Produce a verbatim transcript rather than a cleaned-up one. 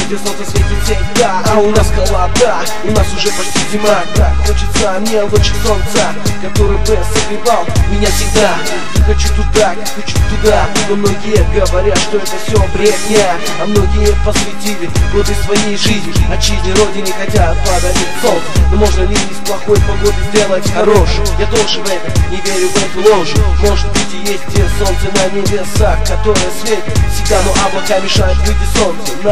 где солнце светит всегда. А у нас холода, у нас уже почти зима. Так хочется мне лучик солнца, который бы согревал меня всегда. Не хочу туда, не хочу туда. Но многие говорят, что это все бредня. А многие посвятили годы своей жизни отчизне, родине, хотят подарить солнце. Но можно ли из плохой погоды сделать хорошую? Я тоже в это не верю, в эту ложь. Может быть и есть те солнце на небесах, которое светит всегда, но облака мешают выйти солнцу.